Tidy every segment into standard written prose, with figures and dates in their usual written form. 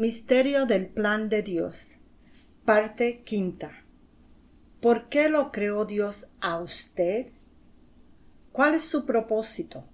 Misterio del plan de Dios. Parte quinta. ¿Por qué lo creó Dios a usted? ¿Cuál es su propósito?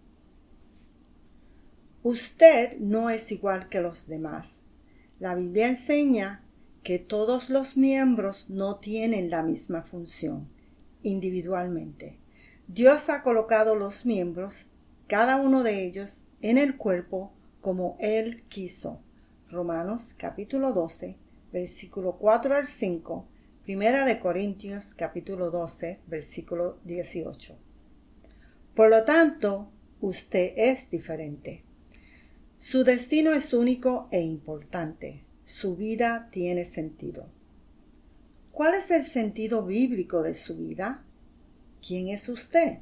Usted no es igual que los demás. La Biblia enseña que todos los miembros no tienen la misma función individualmente. Dios ha colocado los miembros, cada uno de ellos, en el cuerpo como Él quiso. Romanos capítulo 12, versículo 4 al 5, Primera de Corintios capítulo 12, versículo 18. Por lo tanto, usted es diferente. Su destino es único e importante. Su vida tiene sentido. ¿Cuál es el sentido bíblico de su vida? ¿Quién es usted?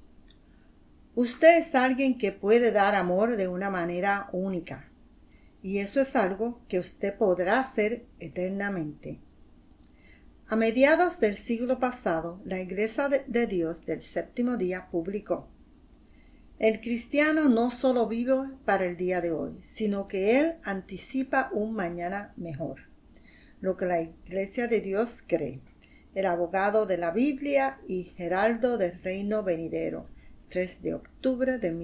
Usted es alguien que puede dar amor de una manera única. Y eso es algo que usted podrá hacer eternamente. A mediados del siglo pasado, la Iglesia de Dios del Séptimo Día publicó: el cristiano no solo vive para el día de hoy, sino que él anticipa un mañana mejor. Lo que la Iglesia de Dios cree. El abogado de la Biblia y heraldo del reino venidero. 3 de octubre de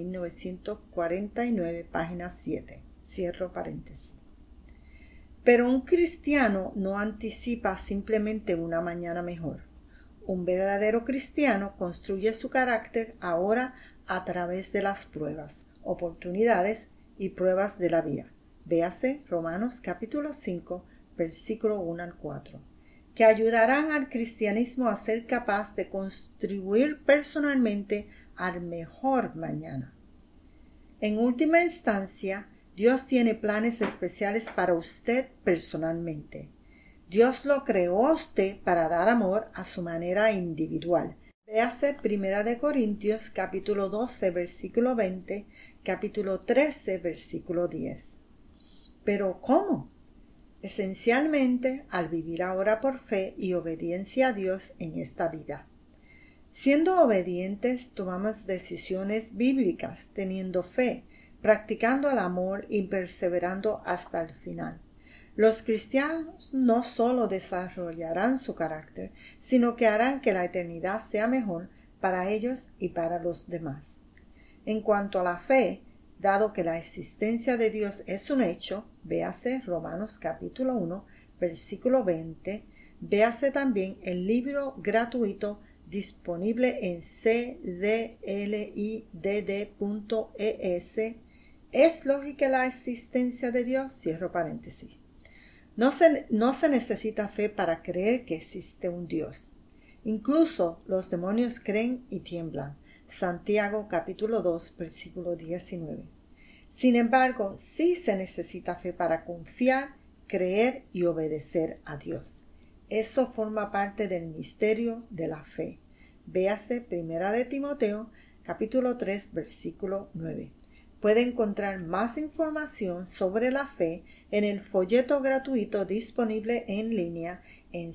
1949, página 7. Cierro paréntesis. Pero un cristiano no anticipa simplemente una mañana mejor. Un verdadero cristiano construye su carácter ahora a través de las pruebas, oportunidades y pruebas de la vida. Véase Romanos capítulo 5, versículo 1 al 4, que ayudarán al cristianismo a ser capaz de contribuir personalmente al mejor mañana. En última instancia, Dios tiene planes especiales para usted personalmente. Dios lo creó a usted para dar amor a su manera individual. Véase Primera de Corintios capítulo 12 versículo 20, capítulo 13 versículo 10. ¿Pero cómo? Esencialmente al vivir ahora por fe y obediencia a Dios en esta vida. Siendo obedientes, tomamos decisiones bíblicas, teniendo fe, practicando el amor y perseverando hasta el final. Los cristianos no solo desarrollarán su carácter, sino que harán que la eternidad sea mejor para ellos y para los demás. En cuanto a la fe, dado que la existencia de Dios es un hecho, véase Romanos capítulo 1, versículo 20, véase también el libro gratuito disponible en cdlidd.es. ¿Es lógica la existencia de Dios? Cierro paréntesis. No se necesita fe para creer que existe un Dios. Incluso los demonios creen y tiemblan. Santiago capítulo 2, versículo 19. Sin embargo, sí se necesita fe para confiar, creer y obedecer a Dios. Eso forma parte del misterio de la fe. Véase Primera de Timoteo capítulo 3, versículo 9. Puede encontrar más información sobre la fe en el folleto gratuito disponible en línea en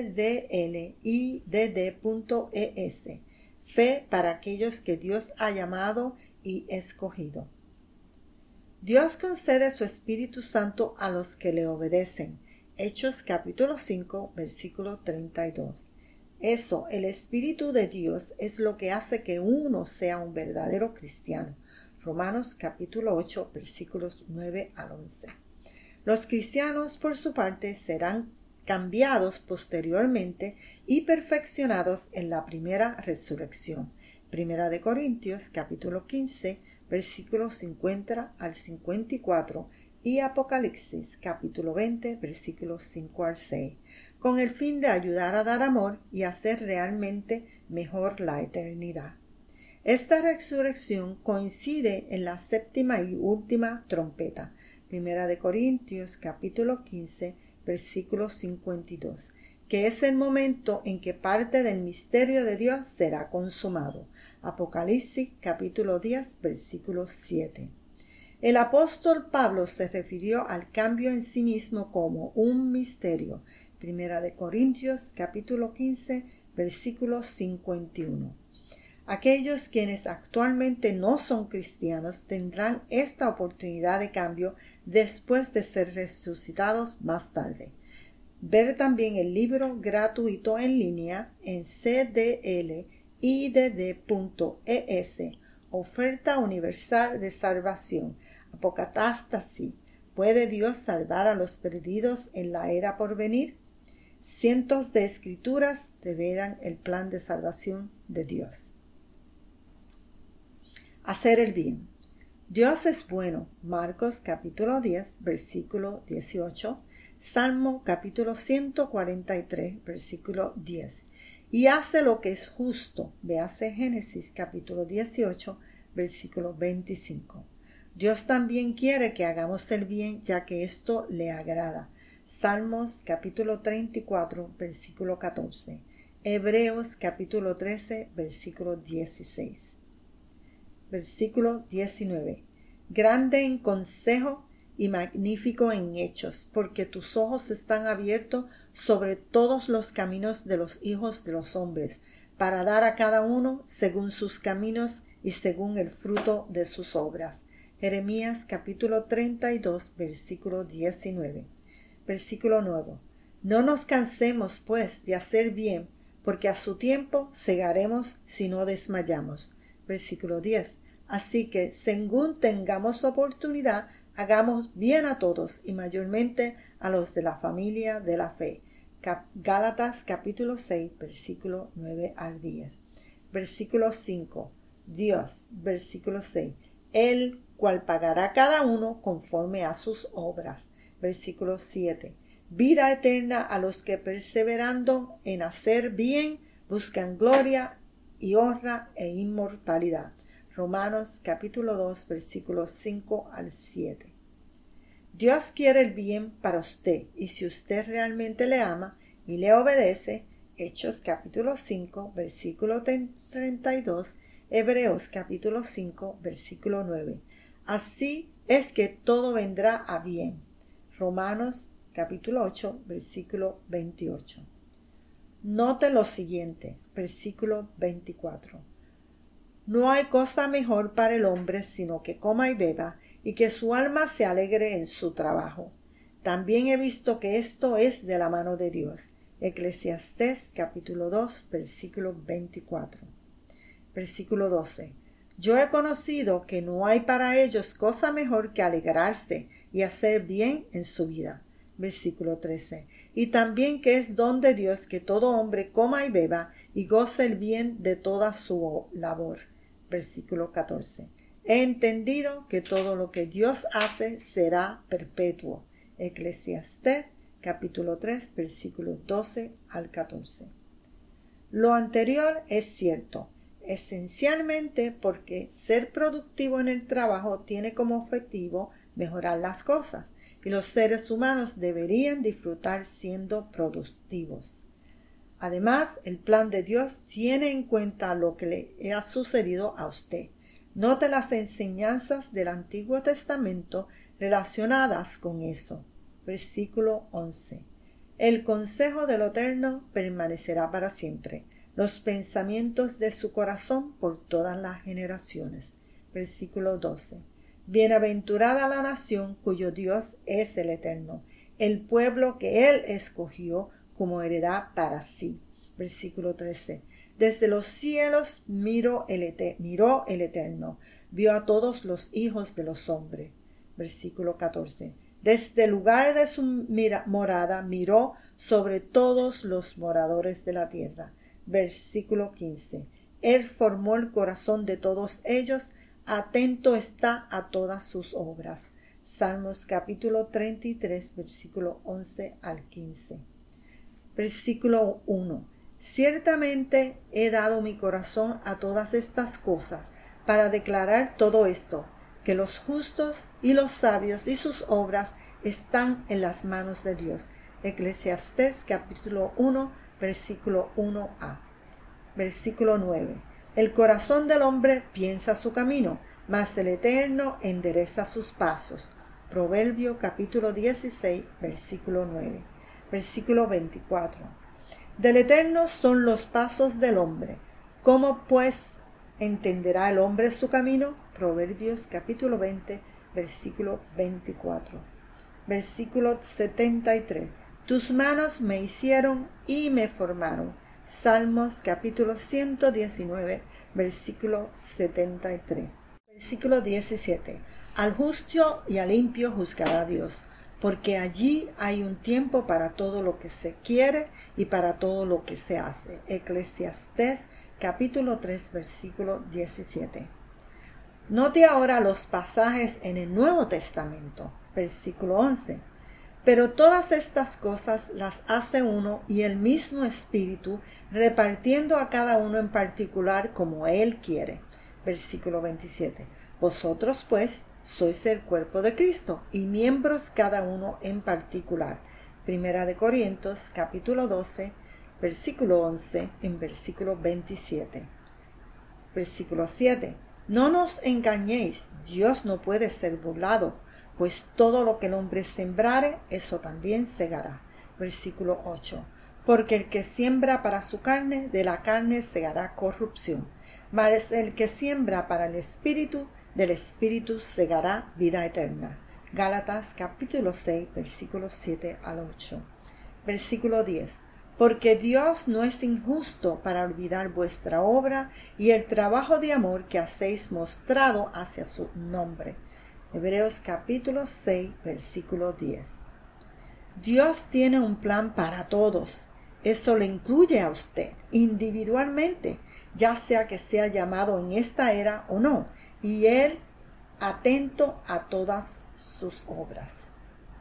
cdlidd.es. Fe para aquellos que Dios ha llamado y escogido. Dios concede su Espíritu Santo a los que le obedecen. Hechos capítulo 5, versículo 32. Eso, el Espíritu de Dios, es lo que hace que uno sea un verdadero cristiano. Romanos capítulo 8, versículos 9 al 11. Los cristianos, por su parte, serán cambiados posteriormente y perfeccionados en la primera resurrección. Primera de Corintios capítulo 15, versículos 50 al 54 y Apocalipsis capítulo 20, versículos 5 al 6, con el fin de ayudar a dar amor y hacer realmente mejor la eternidad. Esta resurrección coincide en la séptima y última trompeta, Primera de Corintios capítulo 15, versículo 52, que es el momento en que parte del misterio de Dios será consumado. Apocalipsis capítulo 10, versículo 7. El apóstol Pablo se refirió al cambio en sí mismo como un misterio. Primera de Corintios capítulo 15, versículo 51. Aquellos quienes actualmente no son cristianos tendrán esta oportunidad de cambio después de ser resucitados más tarde. Ver también el libro gratuito en línea en cdlidd.es, Oferta Universal de Salvación, Apocatástasis. ¿Puede Dios salvar a los perdidos en la era por venir? Cientos de escrituras revelan el plan de salvación de Dios. Hacer el bien. Dios es bueno. Marcos capítulo 10, versículo 18. Salmo capítulo 143, versículo 10. Y hace lo que es justo. Véase Génesis capítulo 18, versículo 25. Dios también quiere que hagamos el bien, ya que esto le agrada. Salmos capítulo 34, versículo 14. Hebreos capítulo 13, versículo 16. Versículo 19. Grande en consejo y magnífico en hechos, porque tus ojos están abiertos sobre todos los caminos de los hijos de los hombres, para dar a cada uno según sus caminos y según el fruto de sus obras. Jeremías capítulo 32, versículo 19. Versículo 9. No nos cansemos, pues, de hacer bien, porque a su tiempo segaremos si no desmayamos. Versículo 10. Así que, según tengamos oportunidad, hagamos bien a todos y mayormente a los de la familia de la fe. Gálatas capítulo 6, versículo 9 al 10. Versículo 5. Dios, versículo 6. El cual pagará a cada uno conforme a sus obras. Versículo 7. Vida eterna a los que perseverando en hacer bien buscan gloria y honra e inmortalidad. Romanos capítulo 2, versículos 5 al 7. Dios quiere el bien para usted, y si usted realmente le ama y le obedece, Hechos capítulo 5, versículo 32, Hebreos capítulo 5, versículo 9. Así es que todo vendrá a bien. Romanos capítulo 8, versículo 28. Note lo siguiente, versículo 24. No hay cosa mejor para el hombre sino que coma y beba, y que su alma se alegre en su trabajo. También he visto que esto es de la mano de Dios. Eclesiastés capítulo 2, versículo 24. Versículo 12. Yo he conocido que no hay para ellos cosa mejor que alegrarse y hacer bien en su vida. Versículo 13. Y también que es don de Dios que todo hombre coma y beba y goce el bien de toda su labor. Versículo 14. He entendido que todo lo que Dios hace será perpetuo. Eclesiastés capítulo 3, versículos 12 al 14. Lo anterior es cierto, esencialmente porque ser productivo en el trabajo tiene como objetivo mejorar las cosas, y los seres humanos deberían disfrutar siendo productivos. Además, el plan de Dios tiene en cuenta lo que le ha sucedido a usted. Note las enseñanzas del Antiguo Testamento relacionadas con eso. Versículo 11. El consejo del Eterno permanecerá para siempre, los pensamientos de su corazón por todas las generaciones. Versículo 12. Bienaventurada la nación cuyo Dios es el Eterno, el pueblo que Él escogió como heredad para sí. Versículo 13. Desde los cielos miró el Eterno, vio a todos los hijos de los hombres. Versículo 14. Desde el lugar de su morada miró sobre todos los moradores de la tierra. Versículo 15. Él formó el corazón de todos ellos, atento está a todas sus obras. Salmos capítulo 33, versículo 11 al 15. Versículo 1. Ciertamente he dado mi corazón a todas estas cosas, para declarar todo esto, que los justos y los sabios y sus obras están en las manos de Dios. Eclesiastés capítulo 1, versículo 1a. Versículo 9. El corazón del hombre piensa su camino, mas el Eterno endereza sus pasos. Proverbio capítulo 16, versículo 9. Versículo 24. Del Eterno son los pasos del hombre. ¿Cómo pues ¿Entenderá el hombre su camino? Proverbios capítulo 20, versículo 24. Versículo 73. Tus manos me hicieron y me formaron. Salmos capítulo 119, versículo 73. Versículo 17. Al justo y al limpio juzgará Dios, porque allí hay un tiempo para todo lo que se quiere y para todo lo que se hace. Eclesiastés capítulo 3, versículo 17. Note ahora los pasajes en el Nuevo Testamento. Versículo 11. Pero todas estas cosas las hace uno y el mismo Espíritu, repartiendo a cada uno en particular como Él quiere. Versículo 27. Vosotros pues sois el cuerpo de Cristo y miembros cada uno en particular. Primera de Corintios capítulo 12, versículo 11 en versículo 27. Versículo 7. No nos engañéis, Dios no puede ser burlado, pues todo lo que el hombre sembrare, eso también segará. Versículo 8. Porque el que siembra para su carne, de la carne segará corrupción, mas el que siembra para el Espíritu, del Espíritu segará vida eterna. Gálatas capítulo 6, versículos 7 al 8. Versículo 10. Porque Dios no es injusto para olvidar vuestra obra y el trabajo de amor que hacéis mostrado hacia su nombre. Hebreos capítulo 6, versículo 10. Dios tiene un plan para todos. Eso le incluye a usted individualmente, ya sea que sea llamado en esta era o no, y Él atento a todas sus obras.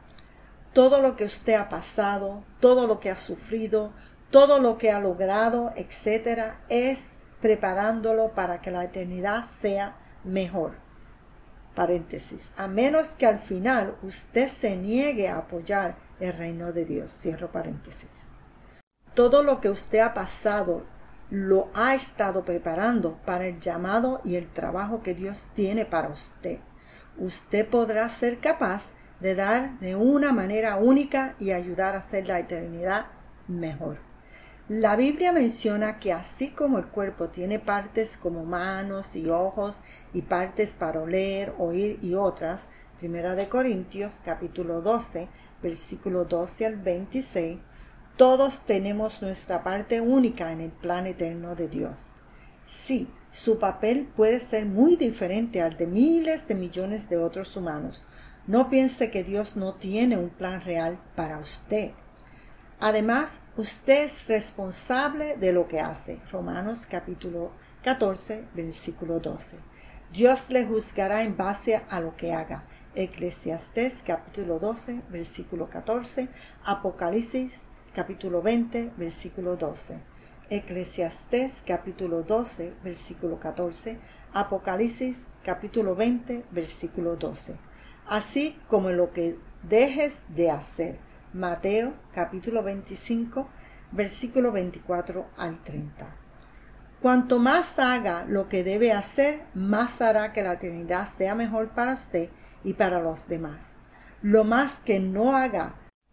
Todo lo que usted ha pasado, todo lo que ha sufrido, todo lo que ha logrado, etc., es preparándolo para que la eternidad sea mejor. Paréntesis. A menos que al final usted se niegue a apoyar el reino de Dios. Cierro paréntesis. Todo lo que usted ha pasado lo ha estado preparando para el llamado y el trabajo que Dios tiene para usted. Usted podrá ser capaz de dar de una manera única y ayudar a hacer la eternidad mejor. La Biblia menciona que así como el cuerpo tiene partes como manos y ojos y partes para oler, oír y otras, Primera de Corintios capítulo 12, versículo 12 al 26, todos tenemos nuestra parte única en el plan eterno de Dios. Sí, su papel puede ser muy diferente al de miles de millones de otros humanos. No piense que Dios no tiene un plan real para usted. Además, usted es responsable de lo que hace. Romanos capítulo 14, versículo 12. Dios le juzgará en base a lo que haga. Eclesiastés capítulo 12, versículo 14. Apocalipsis capítulo 20, versículo 12. Eclesiastés capítulo 12, versículo 14. Apocalipsis capítulo 20, versículo 12. Así como lo que dejes de hacer. Mateo capítulo 25, versículo 24 al 30. Cuanto más haga lo que debe hacer, más hará que la eternidad sea mejor para usted y para los demás. Lo más que no haga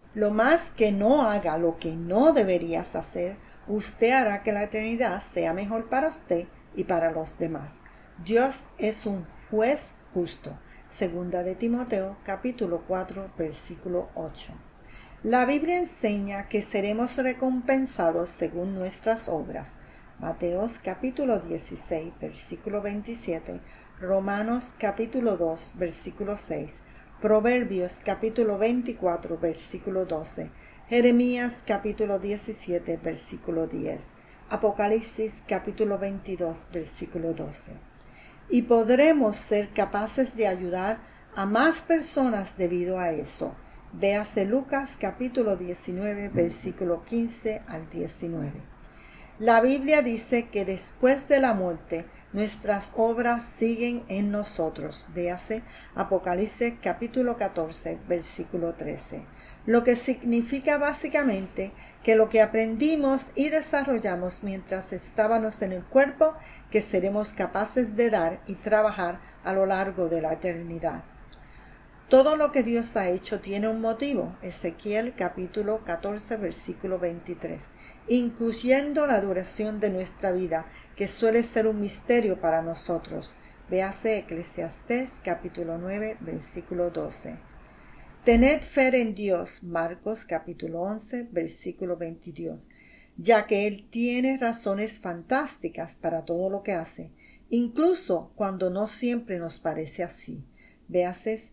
lo que no deberías hacer, usted hará que la eternidad sea mejor para usted y para los demás. Dios es un juez justo. Segunda de Timoteo capítulo 4, versículo 8. La Biblia enseña que seremos recompensados según nuestras obras. Mateos capítulo 16, versículo 27, Romanos capítulo 2, versículo 6, Proverbios capítulo 24, versículo 12, Jeremías capítulo 17, versículo 10, Apocalipsis capítulo 22, versículo 12. Y podremos ser capaces de ayudar a más personas debido a eso. Véase Lucas capítulo 19, versículo 15 al 19. La Biblia dice que después de la muerte nuestras obras siguen en nosotros. Véase Apocalipsis capítulo 14, versículo 13. Lo que significa básicamente que lo que aprendimos y desarrollamos mientras estábamos en el cuerpo, que seremos capaces de dar y trabajar a lo largo de la eternidad. Todo lo que Dios ha hecho tiene un motivo. Ezequiel capítulo 14 versículo 23. Incluyendo la duración de nuestra vida, que suele ser un misterio para nosotros. Véase Eclesiastés capítulo 9 versículo 12. Tened fe en Dios. Marcos capítulo 11 versículo 22. Ya que Él tiene razones fantásticas para todo lo que hace, incluso cuando no siempre nos parece así. Véase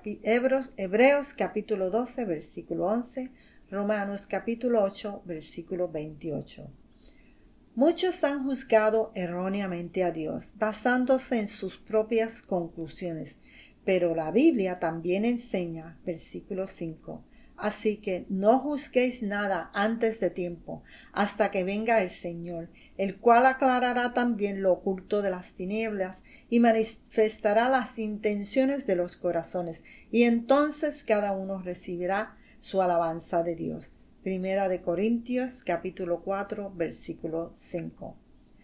Hebreos capítulo 12 versículo 11, Romanos capítulo 8 versículo 28. Muchos han juzgado erróneamente a Dios, basándose en sus propias conclusiones, pero la Biblia también enseña, versículo 5, así que no juzguéis nada antes de tiempo, hasta que venga el Señor, el cual aclarará también lo oculto de las tinieblas y manifestará las intenciones de los corazones, y entonces cada uno recibirá su alabanza de Dios. Primera de Corintios capítulo 4 versículo 5.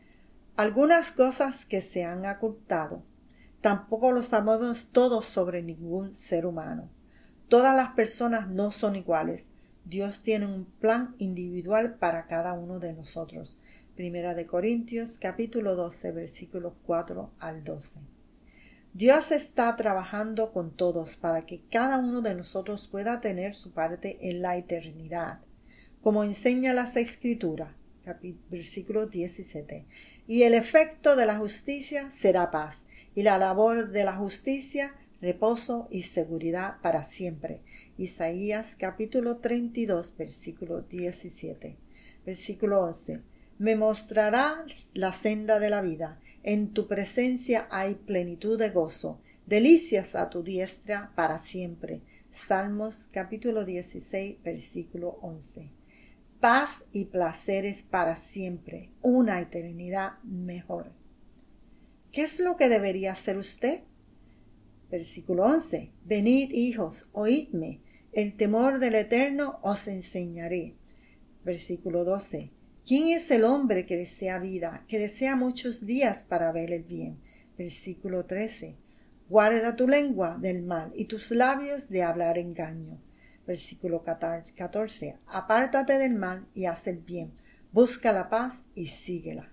Algunas cosas que se han ocultado, tampoco lo sabemos todos sobre ningún ser humano. Todas las personas no son iguales. Dios tiene un plan individual para cada uno de nosotros. Primera de Corintios capítulo 12 versículos 4 al 12. Dios está trabajando con todos para que cada uno de nosotros pueda tener su parte en la eternidad, como enseña las Escrituras, versículo 17. Y el efecto de la justicia será paz, y la labor de la justicia reposo y seguridad para siempre. Isaías capítulo 32 versículo 17. Versículo 11. Me mostrarás la senda de la vida. En tu presencia hay plenitud de gozo, delicias a tu diestra para siempre. Salmos capítulo 16 versículo 11. Paz y placeres para siempre, una eternidad mejor. ¿Qué es lo que debería hacer usted? Versículo 11. Venid, hijos, oídme, el temor del Eterno os enseñaré. Versículo 12. ¿Quién es el hombre que desea vida, que desea muchos días para ver el bien? Versículo 13. Guarda tu lengua del mal y tus labios de hablar engaño. Versículo 14. Apártate del mal y haz el bien. Busca la paz y síguela.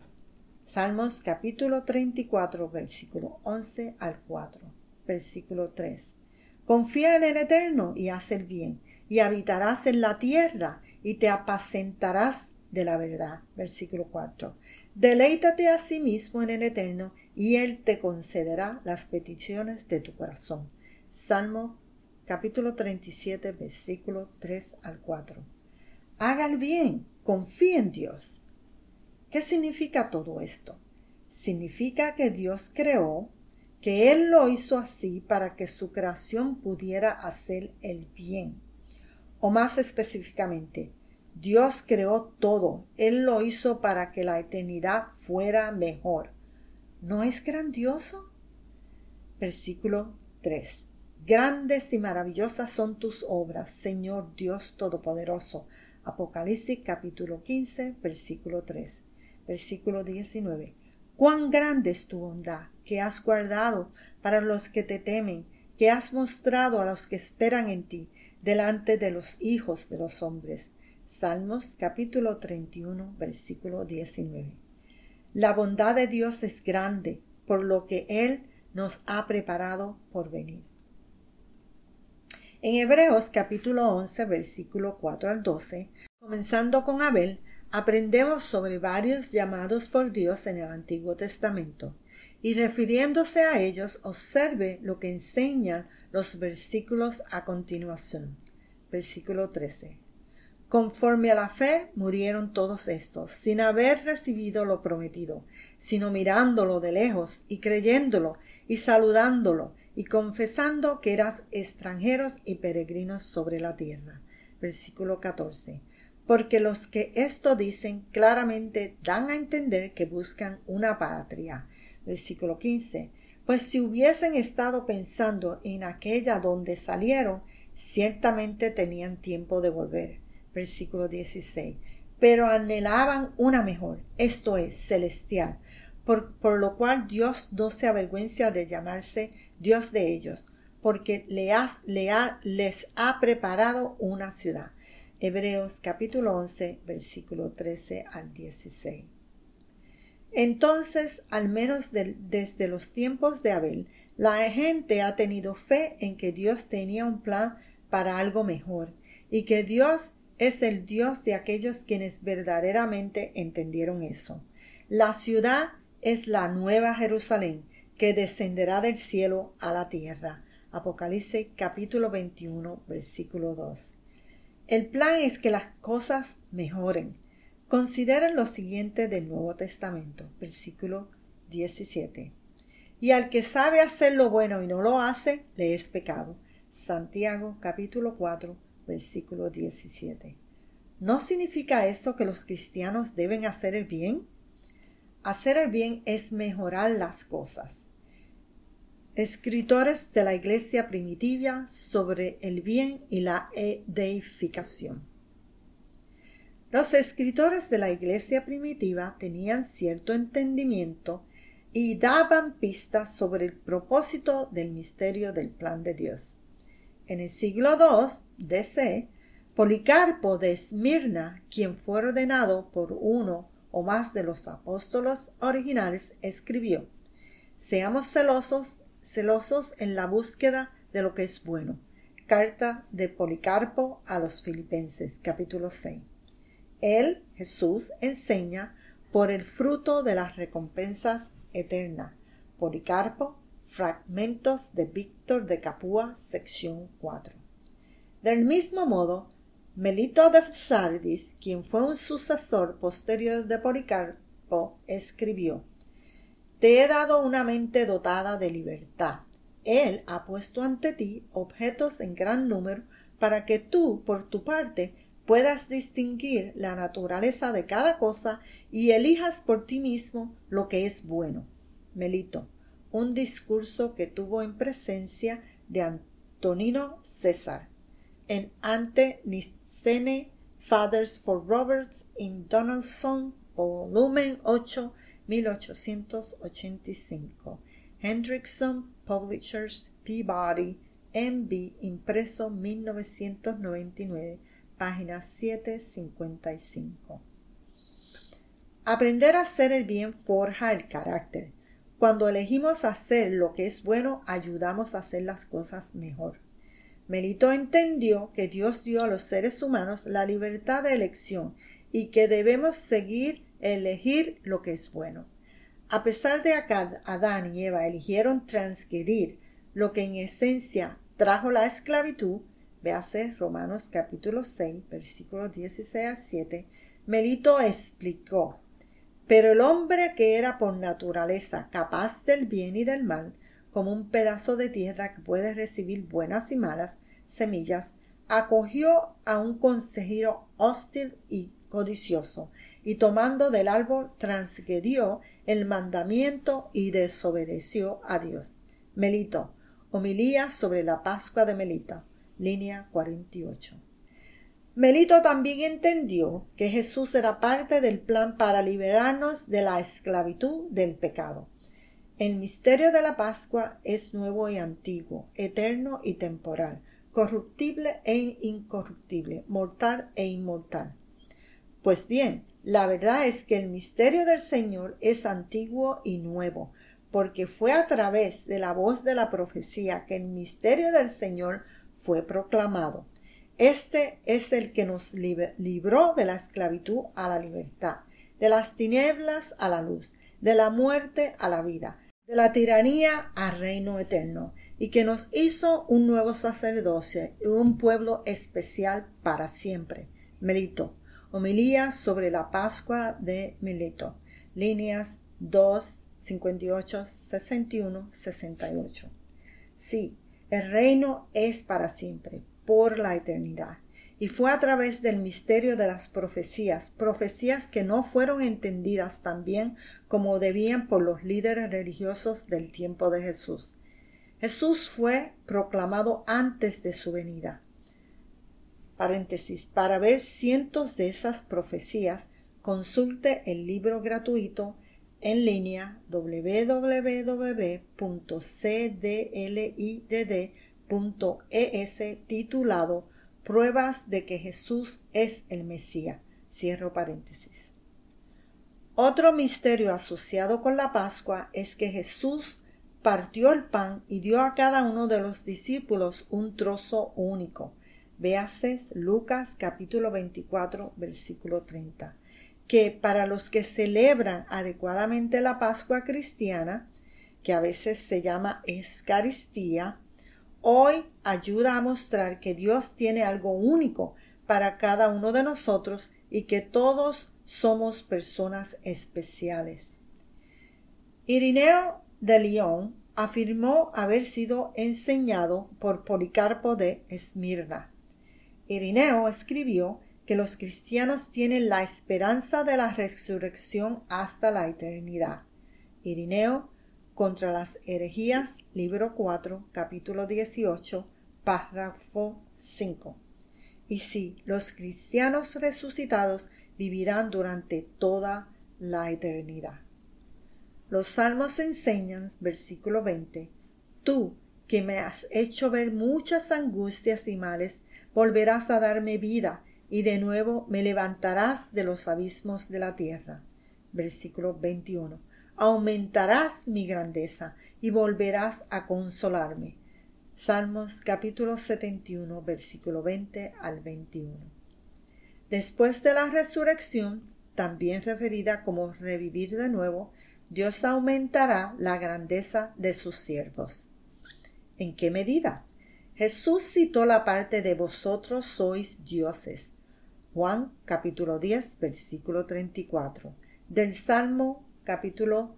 Salmos capítulo 34, versículo 11 al 4. Versículo 3. Confía en el Eterno y haz el bien, y habitarás en la tierra, y te apacentarás de la verdad. Versículo 4. Deleítate a sí mismo en el Eterno, y Él te concederá las peticiones de tu corazón. Salmo capítulo 37, versículo 3 al 4. Haga el bien, confíe en Dios. ¿Qué significa todo esto? Significa que Dios creó, que Él lo hizo así para que su creación pudiera hacer el bien. O más específicamente, Dios creó todo. Él lo hizo para que la eternidad fuera mejor. ¿No es grandioso? Versículo 3. Grandes y maravillosas son tus obras, Señor Dios Todopoderoso. Apocalipsis capítulo 15, versículo 3. Versículo 19. Cuán grande es tu bondad, que has guardado para los que te temen, que has mostrado a los que esperan en ti, delante de los hijos de los hombres. Salmos capítulo 31, versículo 19. La bondad de Dios es grande, por lo que Él nos ha preparado por venir. En Hebreos capítulo 11, versículo 4 al 12, comenzando con Abel, aprendemos sobre varios llamados por Dios en el Antiguo Testamento, y refiriéndose a ellos, observe lo que enseñan los versículos a continuación. Versículo 13. Conforme a la fe murieron todos estos, sin haber recibido lo prometido, sino mirándolo de lejos y creyéndolo y saludándolo y confesando que eran extranjeros y peregrinos sobre la tierra. Versículo 14. Porque los que esto dicen claramente dan a entender que buscan una patria. Versículo 15. Pues si hubiesen estado pensando en aquella donde salieron, ciertamente tenían tiempo de volver. Versículo 16. Pero anhelaban una mejor, esto es, celestial, por lo cual Dios no se avergüenza de llamarse Dios de ellos, porque les ha preparado una ciudad. Hebreos capítulo 11, versículo 13 al 16. Entonces, al menos desde los tiempos de Abel, la gente ha tenido fe en que Dios tenía un plan para algo mejor y que Dios es el Dios de aquellos quienes verdaderamente entendieron eso. La ciudad es la nueva Jerusalén que descenderá del cielo a la tierra. Apocalipsis capítulo 21, versículo 2. El plan es que las cosas mejoren. Consideren lo siguiente del Nuevo Testamento, versículo 17. Y al que sabe hacer lo bueno y no lo hace, le es pecado. Santiago capítulo 4, versículo 17. ¿No significa eso que los cristianos deben hacer el bien? Hacer el bien es mejorar las cosas. Escritores de la iglesia primitiva sobre el bien y la deificación. Los escritores de la iglesia primitiva tenían cierto entendimiento y daban pistas sobre el propósito del misterio del plan de Dios. En el siglo II d.C., Policarpo de Esmirna, quien fue ordenado por uno o más de los apóstoles originales, escribió: «Seamos celosos en la búsqueda de lo que es bueno». Carta de Policarpo a los Filipenses, capítulo 6. Él, Jesús, enseña por el fruto de las recompensas eternas. Policarpo, Fragmentos de Víctor de Capua, sección 4. Del mismo modo, Melito de Sardis, quien fue un sucesor posterior de Policarpo, escribió: «Te he dado una mente dotada de libertad. Él ha puesto ante ti objetos en gran número para que tú, por tu parte, puedas distinguir la naturaleza de cada cosa y elijas por ti mismo lo que es bueno». Melito, un discurso que tuvo en presencia de Antonino César, en Ante Nicene Fathers for Roberts in Donaldson, volumen 8, 1885. Hendrickson Publishers, Peabody, M.B., impreso 1999, página 755. Aprender a hacer el bien forja el carácter. Cuando elegimos hacer lo que es bueno, ayudamos a hacer las cosas mejor. Melito entendió que Dios dio a los seres humanos la libertad de elección y que debemos elegir lo que es bueno. A pesar de que Adán y Eva eligieron transgredir lo que en esencia trajo la esclavitud, véase Romanos capítulo 6, versículos 16 a 7, Melito explicó: «Pero el hombre que era por naturaleza capaz del bien y del mal, como un pedazo de tierra que puede recibir buenas y malas semillas, acogió a un consejero hostil y codicioso, y tomando del árbol transgredió el mandamiento y desobedeció a Dios». Melito, homilía sobre la Pascua de Melito, línea 48. Melito también entendió que Jesús era parte del plan para liberarnos de la esclavitud del pecado. El misterio de la Pascua es nuevo y antiguo, eterno y temporal, corruptible e incorruptible, mortal e inmortal. Pues bien, la verdad es que el misterio del Señor es antiguo y nuevo, porque fue a través de la voz de la profecía que el misterio del Señor fue proclamado. Este es el que nos libró de la esclavitud a la libertad, de las tinieblas a la luz, de la muerte a la vida, de la tiranía al reino eterno, y que nos hizo un nuevo sacerdocio y un pueblo especial para siempre. Melito, homilía sobre la Pascua de Melito, líneas 2, 58, 61, 68. Sí, el reino es para siempre, por la eternidad, y fue a través del misterio de las profecías que no fueron entendidas tan bien como debían por los líderes religiosos del tiempo de Jesús. Jesús fue proclamado antes de su venida. Para ver cientos de esas profecías, consulte el libro gratuito en línea www.cdlidd.org titulado Pruebas de que Jesús es el Mesías. Cierro paréntesis. Otro misterio asociado con la Pascua es que Jesús partió el pan y dio a cada uno de los discípulos un trozo único. Véase Lucas capítulo 24, versículo 30. Que para los que celebran adecuadamente la Pascua cristiana, que a veces se llama Eucaristía, hoy ayuda a mostrar que Dios tiene algo único para cada uno de nosotros y que todos somos personas especiales. Irineo de Lyon afirmó haber sido enseñado por Policarpo de Esmirna. Irineo escribió que los cristianos tienen la esperanza de la resurrección hasta la eternidad. Irineo contra las herejías, libro 4, capítulo 18, párrafo 5. Y sí, los cristianos resucitados vivirán durante toda la eternidad. Los salmos enseñan, versículo 20, tú, que me has hecho ver muchas angustias y males, volverás a darme vida, y de nuevo me levantarás de los abismos de la tierra. Versículo 21, aumentarás mi grandeza, y volverás a consolarme. Salmos capítulo 71, versículo 20 al 21. Después de la resurrección, también referida como revivir de nuevo, Dios aumentará la grandeza de sus siervos. ¿En qué medida? Jesús citó la parte de vosotros sois dioses. Juan capítulo 10, versículo 34. Del Salmo capítulo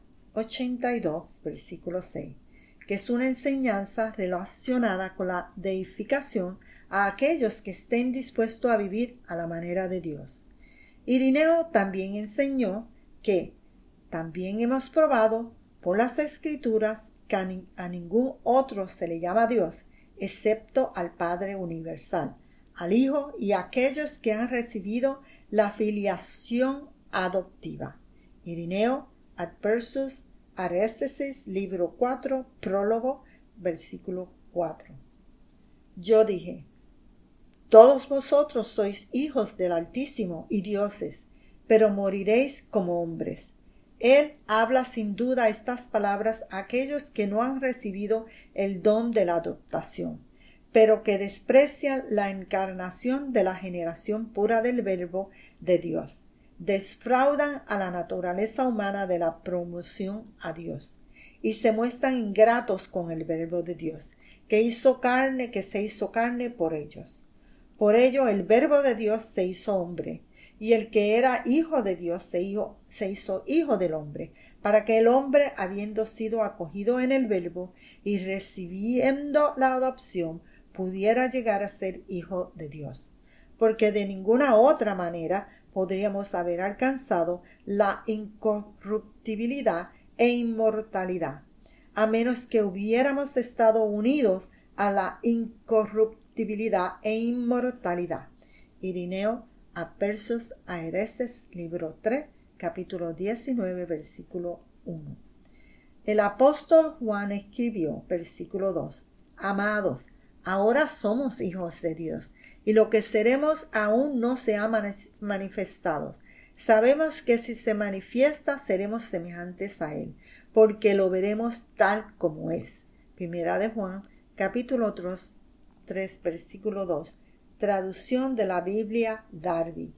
82, versículo 6. Que es una enseñanza relacionada con la deificación a aquellos que estén dispuestos a vivir a la manera de Dios. Irineo también enseñó que también hemos probado por las Escrituras que a ningún otro se le llama Dios, excepto al Padre universal, al Hijo y a aquellos que han recibido la filiación adoptiva. Irineo, Adversus Aresesis, libro 4, prólogo, versículo 4. Yo dije, todos vosotros sois hijos del Altísimo y dioses, pero moriréis como hombres. Él habla sin duda estas palabras a aquellos que no han recibido el don de la adoptación, pero que desprecian la encarnación de la generación pura del Verbo de Dios. Desfraudan a la naturaleza humana de la promoción a Dios y se muestran ingratos con el Verbo de Dios, que se hizo carne por ellos. Por ello el Verbo de Dios se hizo hombre, y el que era hijo de Dios se hizo hijo del hombre, para que el hombre, habiendo sido acogido en el Verbo y recibiendo la adopción, pudiera llegar a ser hijo de Dios. Porque de ninguna otra manera podríamos haber alcanzado la incorruptibilidad e inmortalidad, a menos que hubiéramos estado unidos a la incorruptibilidad e inmortalidad. Irineo, Adversus Aereses, libro 3, capítulo 19, versículo 1. El apóstol Juan escribió, versículo 2, amados, ahora somos hijos de Dios, y lo que seremos aún no se ha manifestado. Sabemos que si se manifiesta seremos semejantes a Él, porque lo veremos tal como es. Primera de Juan, capítulo 3, versículo 2. Traducción de la Biblia Darby.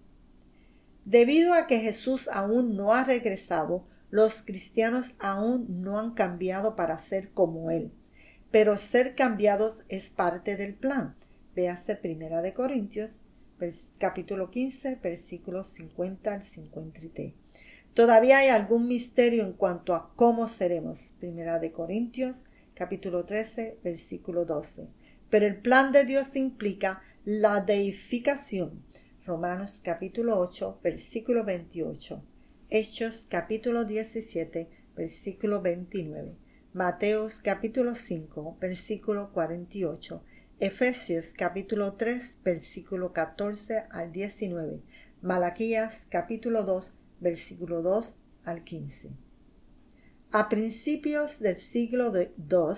Debido a que Jesús aún no ha regresado, los cristianos aún no han cambiado para ser como Él. Pero ser cambiados es parte del plan. Véase Primera de Corintios, capítulo 15, versículos 50 al 53. Todavía hay algún misterio en cuanto a cómo seremos. Primera de Corintios, capítulo 13, versículo 12. Pero el plan de Dios implica la deificación. Romanos capítulo 8, versículo 28. Hechos capítulo 17, versículo 29. Mateos capítulo 5, versículo 48. Efesios capítulo 3, versículo 14 al 19. Malaquías capítulo 2, versículo 2 al 15. A principios del siglo II,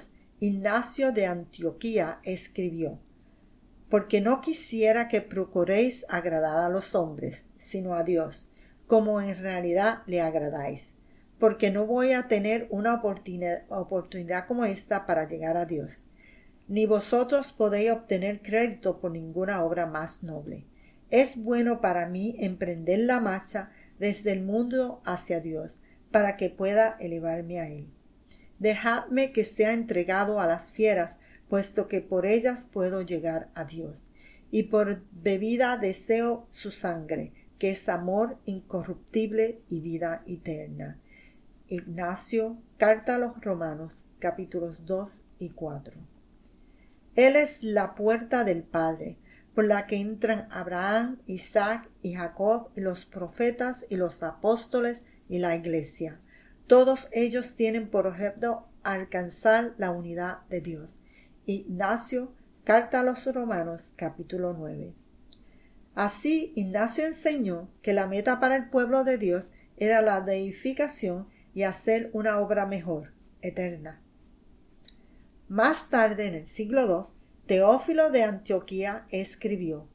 Ignacio de Antioquía escribió: porque no quisiera que procuréis agradar a los hombres, sino a Dios, como en realidad le agradáis, porque no voy a tener una oportunidad como esta para llegar a Dios. Ni vosotros podéis obtener crédito por ninguna obra más noble. Es bueno para mí emprender la marcha desde el mundo hacia Dios, para que pueda elevarme a Él. Dejadme que sea entregado a las fieras, puesto que por ellas puedo llegar a Dios. Y por bebida deseo su sangre, que es amor incorruptible y vida eterna. Ignacio, Carta a los Romanos, capítulos 2 y 4. Él es la puerta del Padre, por la que entran Abraham, Isaac y Jacob, y los profetas y los apóstoles y la Iglesia. Todos ellos tienen por objeto alcanzar la unidad de Dios. Ignacio, Carta a los Romanos, capítulo 9. Así, Ignacio enseñó que la meta para el pueblo de Dios era la deificación y hacer una obra mejor, eterna. Más tarde, en el siglo II, Teófilo de Antioquía escribió: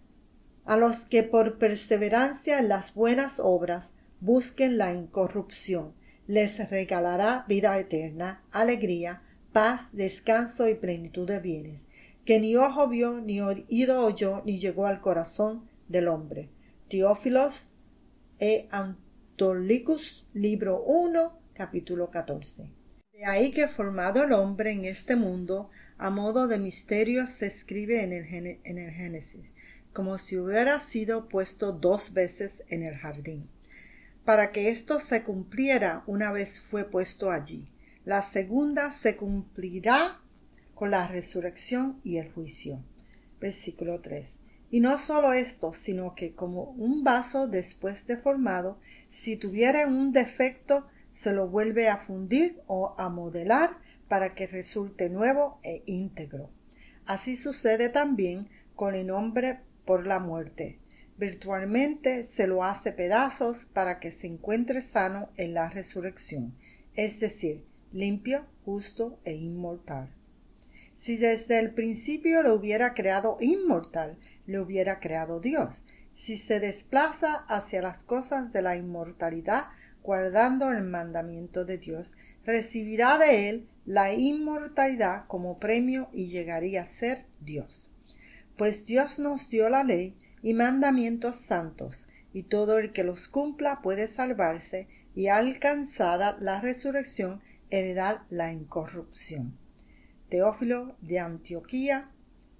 a los que por perseverancia en las buenas obras busquen la incorrupción, les regalará vida eterna, alegría, paz, descanso y plenitud de bienes, que ni ojo vio, ni oído oyó, ni llegó al corazón del hombre. Teófilos e Autolycus, libro 1, capítulo 14. De ahí que formado el hombre en este mundo, a modo de misterio se escribe en el Génesis, como si hubiera sido puesto 2 veces en el jardín. Para que esto se cumpliera una vez fue puesto allí. La segunda se cumplirá con la resurrección y el juicio. Versículo 3. Y no solo esto, sino que como un vaso después de formado, si tuviera un defecto, se lo vuelve a fundir o a modelar para que resulte nuevo e íntegro. Así sucede también con el hombre por la muerte. Virtualmente se lo hace pedazos para que se encuentre sano en la resurrección, es decir, limpio, justo e inmortal. Si desde el principio lo hubiera creado inmortal, le hubiera creado Dios. Si se desplaza hacia las cosas de la inmortalidad, guardando el mandamiento de Dios, recibirá de él la inmortalidad como premio y llegaría a ser Dios. Pues Dios nos dio la ley y mandamientos santos, y todo el que los cumpla puede salvarse y alcanzada la resurrección heredar la incorrupción. Teófilo de Antioquía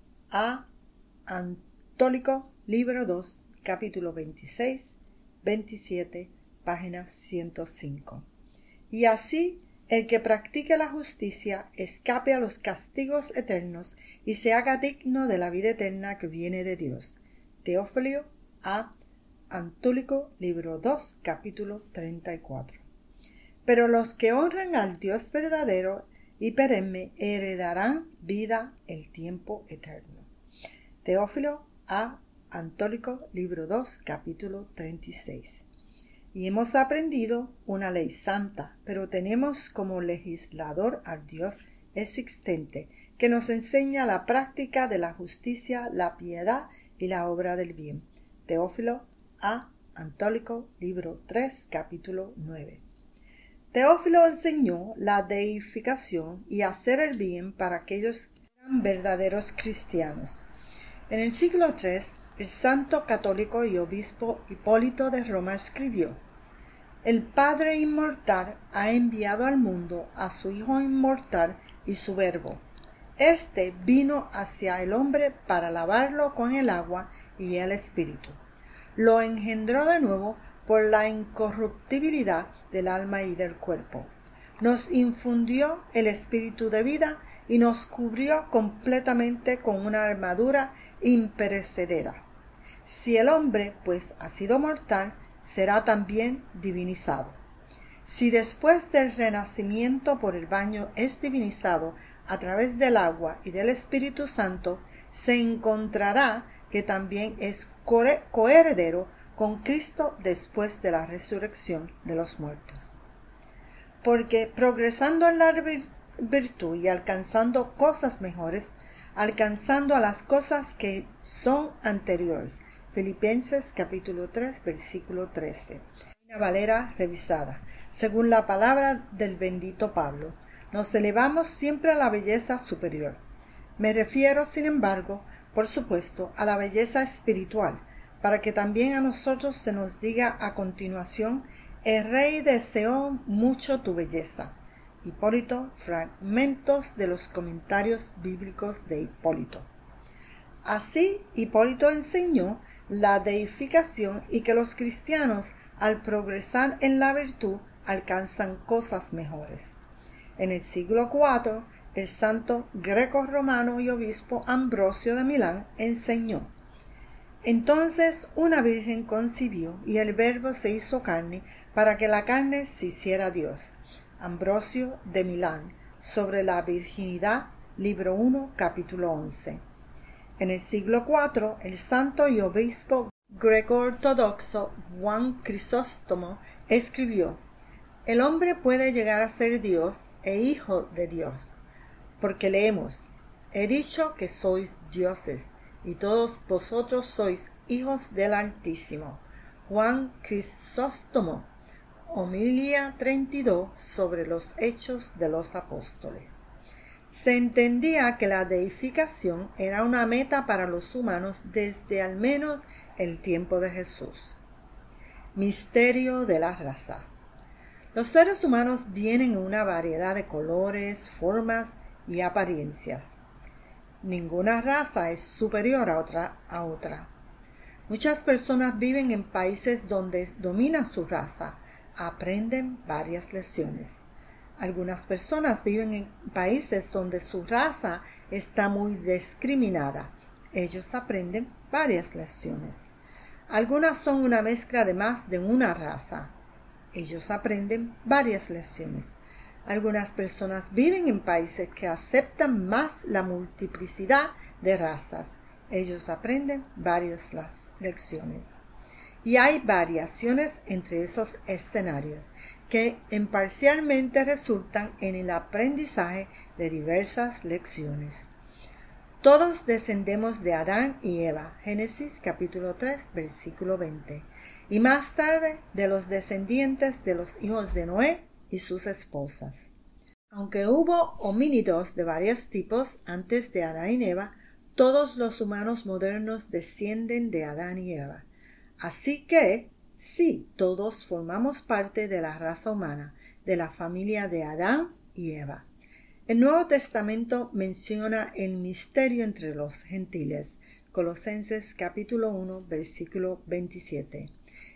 a Antólico, libro 2, capítulo 26, 27, página 105. Y así el que practique la justicia escape a los castigos eternos y se haga digno de la vida eterna que viene de Dios. Teófilo a Antólico, libro 2, capítulo 34. Pero los que honran al Dios verdadero y perenne heredarán vida el tiempo eterno. Teófilo a Antólico, libro 2, capítulo 36. Y hemos aprendido una ley santa, pero tenemos como legislador al Dios existente, que nos enseña la práctica de la justicia, la piedad y la obra del bien. Teófilo a Antólico, libro 3, capítulo 9. Teófilo enseñó la deificación y hacer el bien para aquellos que eran verdaderos cristianos. En el siglo III, el santo católico y obispo Hipólito de Roma escribió: el Padre inmortal ha enviado al mundo a su Hijo inmortal y su Verbo. Este vino hacia el hombre para lavarlo con el agua y el Espíritu. Lo engendró de nuevo por la incorruptibilidad del alma y del cuerpo. Nos infundió el espíritu de vida y nos cubrió completamente con una armadura imperecedera. Si el hombre, pues, ha sido mortal, será también divinizado. Si después del renacimiento por el baño es divinizado a través del agua y del Espíritu Santo, se encontrará que también es coheredero con Cristo después de la resurrección de los muertos. Porque progresando en la virtud y alcanzando cosas mejores, alcanzando a las cosas que son anteriores. Filipenses capítulo 3, versículo 13. Reina Valera revisada. Según la palabra del bendito Pablo, nos elevamos siempre a la belleza superior. Me refiero, sin embargo, por supuesto, a la belleza espiritual, para que también a nosotros se nos diga a continuación: el rey deseó mucho tu belleza. Hipólito, fragmentos de los comentarios bíblicos de Hipólito. Así, Hipólito enseñó la deificación y que los cristianos, al progresar en la virtud, alcanzan cosas mejores. En el siglo IV, el santo greco-romano y obispo Ambrosio de Milán enseñó: entonces una virgen concibió, y el Verbo se hizo carne, para que la carne se hiciera Dios. Ambrosio de Milán, sobre la virginidad, libro 1, capítulo 11. En el siglo IV, el santo y obispo greco-ortodoxo Juan Crisóstomo escribió: el hombre puede llegar a ser Dios e hijo de Dios, porque leemos: he dicho que sois dioses, y todos vosotros sois hijos del Altísimo. Juan Crisóstomo, Homilia 32 sobre los Hechos de los Apóstoles. Se entendía que la deificación era una meta para los humanos desde al menos el tiempo de Jesús. Misterio de la raza. Los seres humanos vienen en una variedad de colores, formas y apariencias. Ninguna raza es superior a otra. Muchas personas viven en países donde domina su raza, aprenden varias lecciones. Algunas personas viven en países donde su raza está muy discriminada. Ellos aprenden varias lecciones. Algunas son una mezcla de más de una raza. Ellos aprenden varias lecciones. Algunas personas viven en países que aceptan más la multiplicidad de razas. Ellos aprenden varias lecciones. Y hay variaciones entre esos escenarios que imparcialmente resultan en el aprendizaje de diversas lecciones. Todos descendemos de Adán y Eva, Génesis capítulo 3, versículo 20, y más tarde de los descendientes de los hijos de Noé y sus esposas. Aunque hubo homínidos de varios tipos antes de Adán y Eva, todos los humanos modernos descienden de Adán y Eva. Así que, sí, todos formamos parte de la raza humana, de la familia de Adán y Eva. El Nuevo Testamento menciona el misterio entre los gentiles, Colosenses capítulo 1, versículo 27.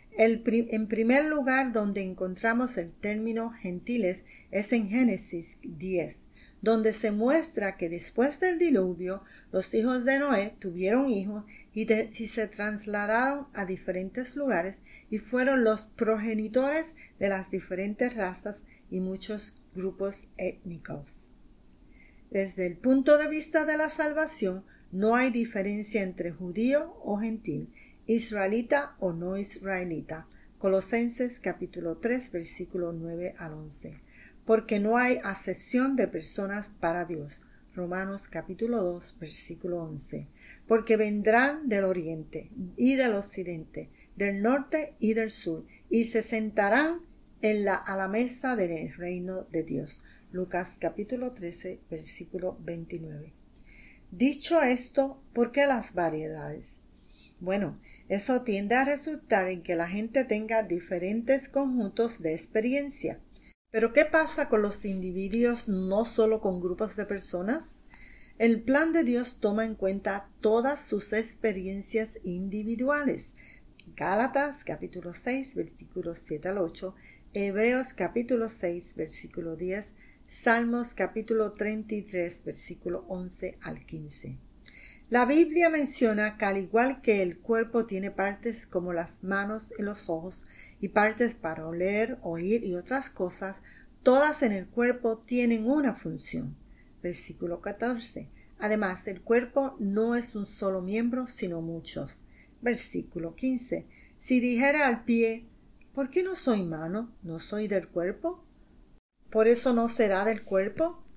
En primer lugar donde encontramos el término gentiles es en Génesis 10, donde se muestra que después del diluvio los hijos de Noé tuvieron hijos y se trasladaron a diferentes lugares y fueron los progenitores de las diferentes razas y muchos grupos étnicos. Desde el punto de vista de la salvación, no hay diferencia entre judío o gentil, israelita o no israelita. Colosenses capítulo 3, versículo 9 al 11. Porque no hay acepción de personas para Dios. Romanos capítulo 2, versículo 11. Porque vendrán del oriente y del occidente, del norte y del sur, y se sentarán a la mesa del reino de Dios. Lucas capítulo 13, versículo 29. Dicho esto, ¿por qué las variedades? Bueno, eso tiende a resultar en que la gente tenga diferentes conjuntos de experiencia. Pero ¿qué pasa con los individuos, no solo con grupos de personas? El plan de Dios toma en cuenta todas sus experiencias individuales. Gálatas capítulo 6, versículos 7 al 8, Hebreos capítulo 6, versículo 10, Salmos capítulo 33, versículo 11 al 15. La Biblia menciona que al igual que el cuerpo tiene partes como las manos y los ojos, y partes para oler, oír y otras cosas, todas en el cuerpo tienen una función. Versículo 14. Además, el cuerpo no es un solo miembro, sino muchos. Versículo 15. Si dijera al pie, ¿por qué no soy mano? ¿No soy del cuerpo? ¿Por eso no será del cuerpo?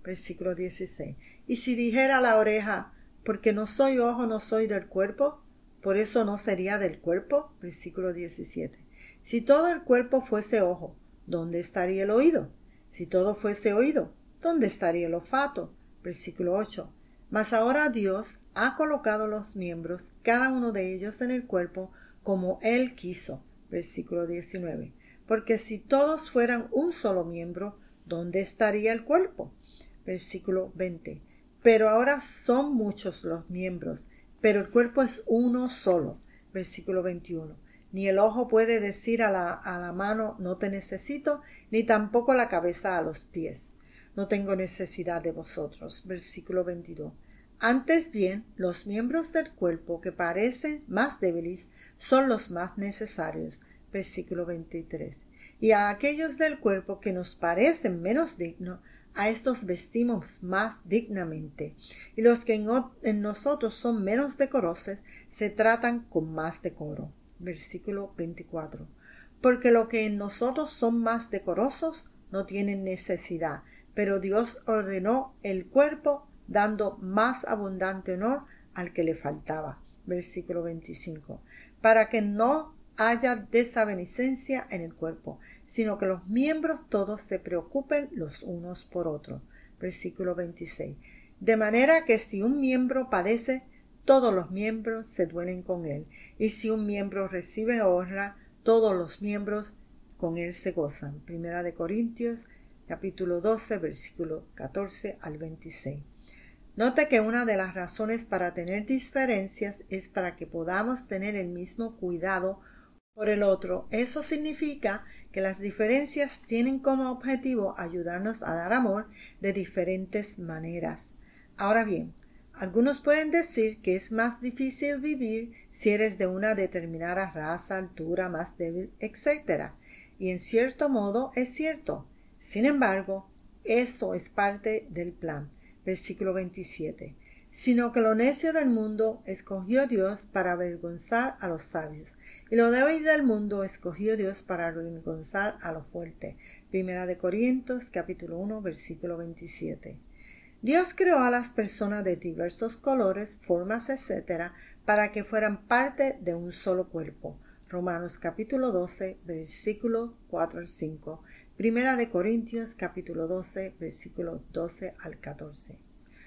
versículo 16. Y si dijera la oreja, porque no soy ojo, no soy del cuerpo, por eso no sería del cuerpo, versículo 17. Si todo el cuerpo fuese ojo, ¿dónde estaría el oído? Si todo fuese oído, ¿dónde estaría el olfato? Versículo 8. Mas ahora Dios ha colocado los miembros, cada uno de ellos en el cuerpo, como Él quiso. Versículo 19. Porque si todos fueran un solo miembro, ¿dónde estaría el cuerpo? Versículo 20. Pero ahora son muchos los miembros, pero el cuerpo es uno solo. Versículo 21. Ni el ojo puede decir a la mano, no te necesito, ni tampoco la cabeza a los pies, no tengo necesidad de vosotros. Versículo 22. Antes bien, los miembros del cuerpo que parecen más débiles son los más necesarios. Versículo 23. Y a aquellos del cuerpo que nos parecen menos dignos, a estos vestimos más dignamente. Y los que en nosotros son menos decorosos, se tratan con más decoro. Versículo 24. Porque lo que en nosotros son más decorosos, no tienen necesidad, pero Dios ordenó el cuerpo, dando más abundante honor al que le faltaba. Versículo 25. Para que no haya desavenencia en el cuerpo, sino que los miembros todos se preocupen los unos por otros. Versículo 26. De manera que si un miembro padece, todos los miembros se duelen con él, y si un miembro recibe honra, todos los miembros con él se gozan. Primera de Corintios, capítulo 12, versículo 14 al 26. Note que una de las razones para tener diferencias es para que podamos tener el mismo cuidado por el otro. Eso significa que las diferencias tienen como objetivo ayudarnos a dar amor de diferentes maneras. Ahora bien, algunos pueden decir que es más difícil vivir si eres de una determinada raza, altura, más débil, etc. Y en cierto modo es cierto. Sin embargo, eso es parte del plan. Versículo 27. Sino que lo necio del mundo escogió Dios para avergonzar a los sabios, y lo débil del mundo escogió Dios para avergonzar a los fuertes. Primera de Corintios, capítulo 1, versículo 27. Dios creó a las personas de diversos colores, formas, etc., para que fueran parte de un solo cuerpo. Romanos capítulo 12, versículo 4 al 5. Primera de Corintios capítulo 12, versículo 12 al 14.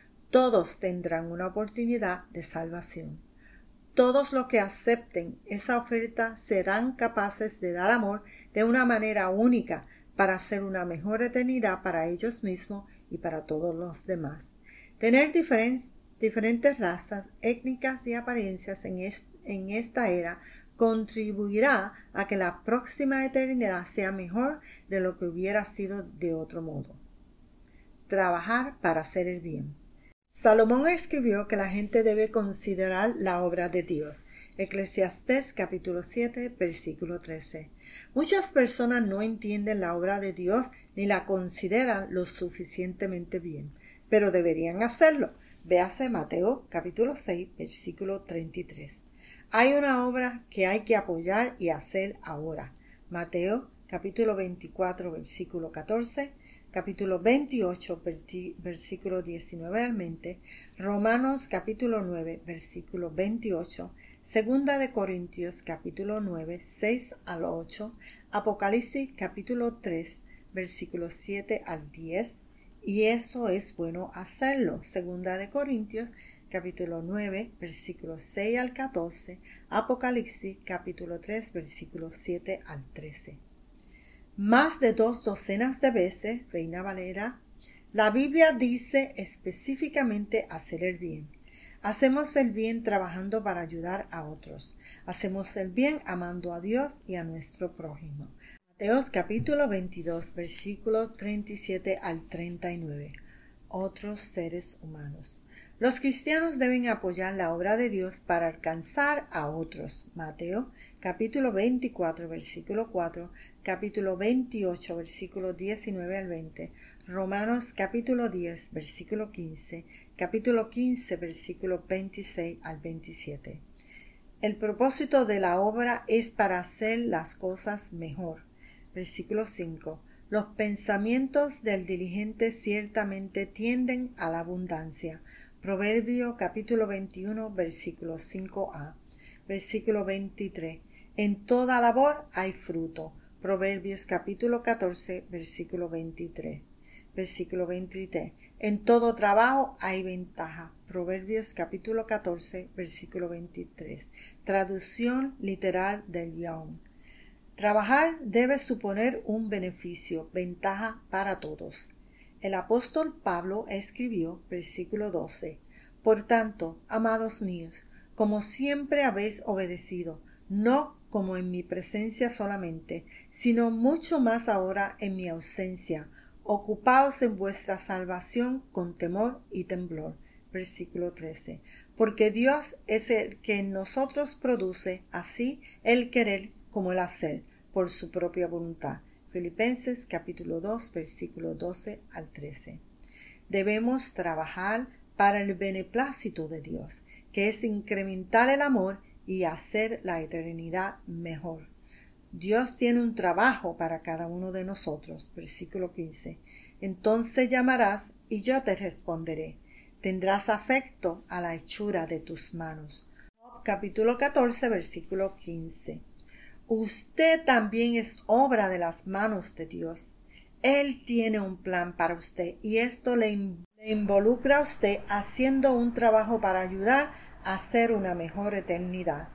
Todos tendrán una oportunidad de salvación. Todos los que acepten esa oferta serán capaces de dar amor de una manera única para hacer una mejor eternidad para ellos mismos y para todos los demás. Tener diferentes razas, étnicas y apariencias en esta era contribuirá a que la próxima eternidad sea mejor de lo que hubiera sido de otro modo. Trabajar para hacer el bien. Salomón escribió que la gente debe considerar la obra de Dios. Eclesiastés capítulo 7, versículo 13. Muchas personas no entienden la obra de Dios ni la consideran lo suficientemente bien, pero deberían hacerlo. Véase Mateo capítulo 6, versículo 33. Hay una obra que hay que apoyar y hacer ahora. Mateo capítulo 24, versículo 14. Capítulo 28, versículo 19 al 20, Romanos capítulo 9, versículo 28, Segunda de Corintios capítulo 9, 6 al 8, Apocalipsis capítulo 3, versículos 7 al 10, y eso es bueno hacerlo. Segunda de Corintios capítulo 9, versículos 6 al 14, Apocalipsis capítulo 3, versículos 7 al 13. Más de 2 docenas de veces, Reina Valera, la Biblia dice específicamente hacer el bien. Hacemos el bien trabajando para ayudar a otros. Hacemos el bien amando a Dios y a nuestro prójimo. Mateo capítulo 22, versículo 37 al 39. Otros seres humanos. Los cristianos deben apoyar la obra de Dios para alcanzar a otros. Mateo capítulo 24, versículo 4, capítulo 28, versículo 19 al 20, Romanos capítulo 10, versículo 15, capítulo 15, versículo 26 al 27. El propósito de la obra es para hacer las cosas mejor. Versículo 5. Los pensamientos del diligente ciertamente tienden a la abundancia. Proverbio capítulo 21, versículo 5a. Versículo 23. En toda labor hay fruto. Proverbios capítulo 14, versículo 23. Versículo 23. En todo trabajo hay ventaja. Proverbios capítulo 14, versículo 23. Traducción literal del Young. Trabajar debe suponer un beneficio, ventaja para todos. El apóstol Pablo escribió, versículo 12, Por tanto, amados míos, como siempre habéis obedecido, no como en mi presencia solamente, sino mucho más ahora en mi ausencia, ocupaos en vuestra salvación con temor y temblor. Versículo 13. Porque Dios es el que en nosotros produce así el querer como el hacer, por su propia voluntad. Filipenses capítulo 2, versículo 12 al 13. Debemos trabajar para el beneplácito de Dios, que es incrementar el amor y hacer la eternidad mejor. Dios tiene un trabajo para cada uno de nosotros. Versículo 15. Entonces llamarás y yo te responderé. Tendrás afecto a la hechura de tus manos. Capítulo 14, versículo 15. Usted también es obra de las manos de Dios. Él tiene un plan para usted y esto le involucra a usted haciendo un trabajo para ayudar a hacer una mejor eternidad.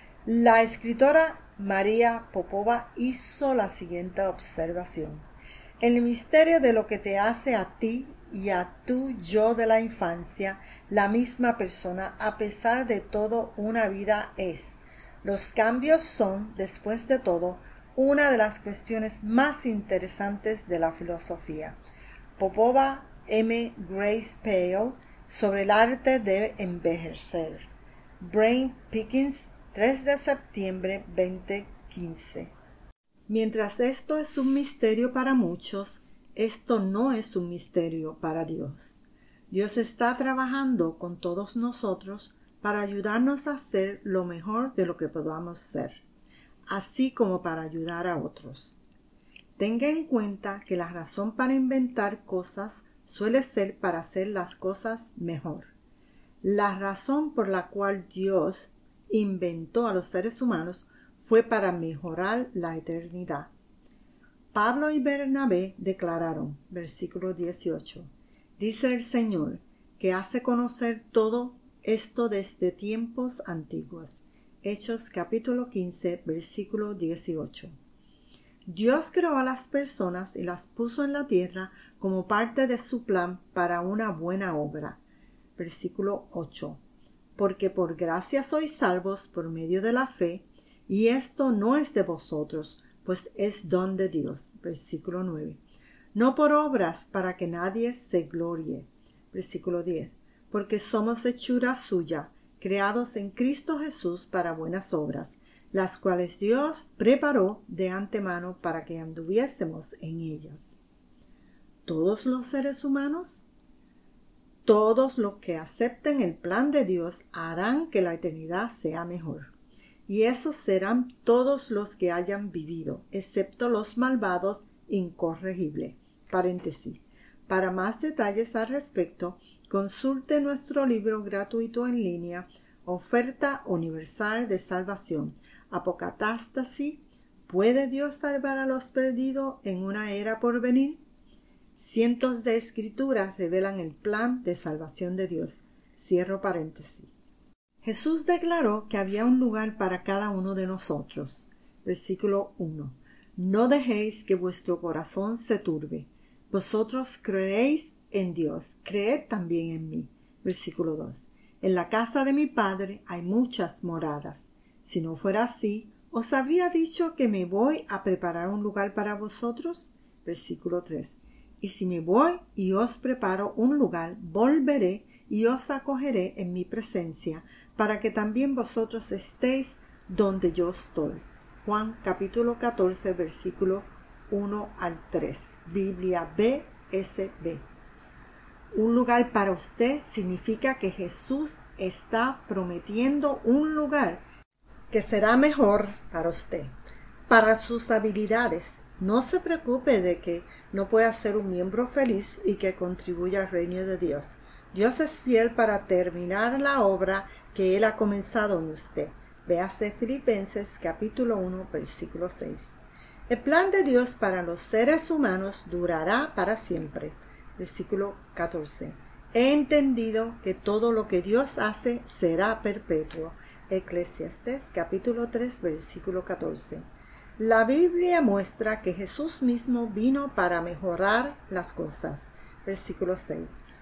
La escritora María Popova hizo la siguiente observación. El misterio de lo que te hace a ti y a tu yo de la infancia, la misma persona, a pesar de todo una vida es. Los cambios son, después de todo, una de las cuestiones más interesantes de la filosofía. Popova M. Grace Pale, sobre el arte de envejecer. Brain Pickens, 3 de septiembre 2015. Mientras esto es un misterio para muchos, esto no es un misterio para Dios. Dios está trabajando con todos nosotros para ayudarnos a ser lo mejor de lo que podamos ser, así como para ayudar a otros. Tenga en cuenta que la razón para inventar cosas suele ser para hacer las cosas mejor. La razón por la cual Dios inventó a los seres humanos fue para mejorar la eternidad. Pablo y Bernabé declararon, versículo 18, dice el Señor, que hace conocer todo esto desde tiempos antiguos. Hechos capítulo 15, versículo 18. Dios creó a las personas y las puso en la tierra como parte de su plan para una buena obra. Versículo 8. Porque por gracia sois salvos por medio de la fe, y esto no es de vosotros, pues es don de Dios. Versículo 9. No por obras para que nadie se glorie. Versículo 10. Porque somos hechura suya, creados en Cristo Jesús para buenas obras, las cuales Dios preparó de antemano para que anduviésemos en ellas. ¿Todos los seres humanos? Todos los que acepten el plan de Dios harán que la eternidad sea mejor. Y esos serán todos los que hayan vivido, excepto los malvados incorregibles. Paréntesis. Para más detalles al respecto, consulte nuestro libro gratuito en línea, Oferta Universal de Salvación, Apocatástasis, ¿puede Dios salvar a los perdidos en una era por venir? Cientos de escrituras revelan el plan de salvación de Dios. Cierro paréntesis. Jesús declaró que había un lugar para cada uno de nosotros. Versículo 1. No dejéis que vuestro corazón se turbe. Vosotros creéis en Dios, creed también en mí. Versículo 2. En la casa de mi Padre hay muchas moradas. Si no fuera así, ¿os habría dicho que me voy a preparar un lugar para vosotros? Versículo 3. Y si me voy y os preparo un lugar, volveré y os acogeré en mi presencia, para que también vosotros estéis donde yo estoy. Juan capítulo 14, versículo 1 al 3. Biblia BSB. Un lugar para usted significa que Jesús está prometiendo un lugar que será mejor para usted, para sus habilidades, No se preocupe de que no pueda ser un miembro feliz y que contribuya al reino de Dios. Dios es fiel para terminar la obra que Él ha comenzado en usted. Véase Filipenses capítulo 1, versículo 6. El plan de Dios para los seres humanos durará para siempre. Versículo 14. He entendido que todo lo que Dios hace será perpetuo. Eclesiastés capítulo 3, versículo 14. La Biblia muestra que Jesús mismo vino para mejorar las cosas. Versículo 6.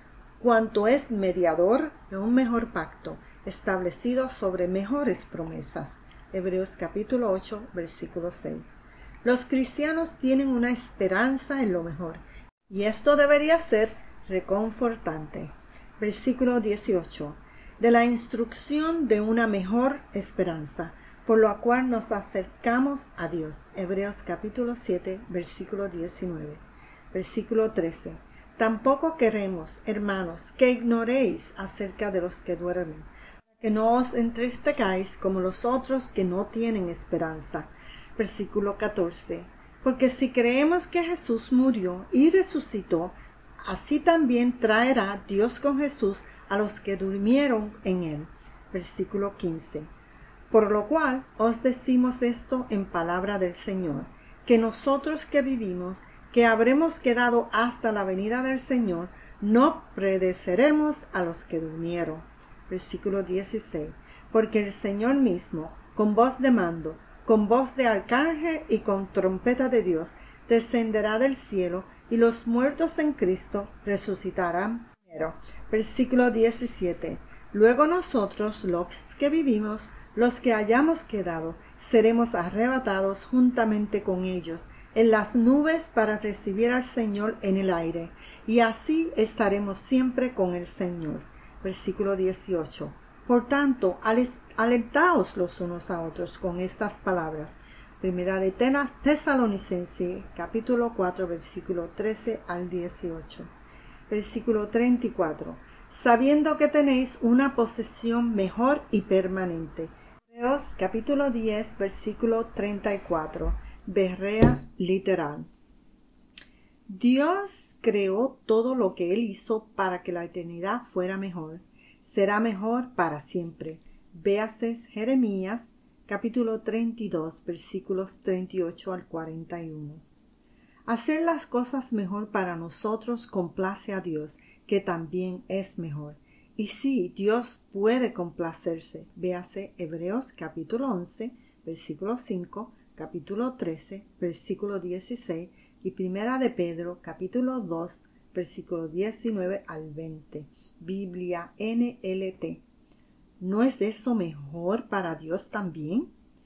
Cuanto es mediador de un mejor pacto, establecido sobre mejores promesas. Hebreos capítulo 8, versículo 6. Los cristianos tienen una esperanza en lo mejor, y esto debería ser reconfortante. Versículo 18. De la instrucción de una mejor esperanza, por lo cual nos acercamos a Dios. Hebreos capítulo 7, versículo 19. Versículo 13. Tampoco queremos, hermanos, que ignoréis acerca de los que duermen, que no os entristezcáis como los otros que no tienen esperanza. Versículo 14. Porque si creemos que Jesús murió y resucitó, así también traerá Dios con Jesús a los que durmieron en él. Versículo 15. Por lo cual os decimos esto en palabra del Señor, que nosotros que vivimos, que habremos quedado hasta la venida del Señor, no precederemos a los que durmieron. Versículo 16. Porque el Señor mismo, con voz de mando, con voz de arcángel y con trompeta de Dios, descenderá del cielo, y los muertos en Cristo resucitarán primero. Versículo 17. Luego nosotros, los que vivimos, los que hayamos quedado, seremos arrebatados juntamente con ellos en las nubes para recibir al Señor en el aire, y así estaremos siempre con el Señor. Versículo 18. Por tanto, alentaos los unos a otros con estas palabras. Primera de Tesalonicenses, capítulo 4, versículo 13 al 18. Versículo 34. Sabiendo que tenéis una posesión mejor y permanente. Hebreos, capítulo 10, versículo 34. Berrea literal. Dios creó todo lo que Él hizo para que la eternidad fuera mejor. Será mejor para siempre. Véase Jeremías, capítulo 32, versículos 38 al 41. Hacer las cosas mejor para nosotros complace a Dios, que también es mejor. Y sí, Dios puede complacerse. Véase Hebreos, capítulo 11, versículo 5, capítulo 13, versículo 16 y Primera de Pedro, capítulo 2, versículo 19 al 20. Biblia NLT. ¿No es eso mejor para Dios también?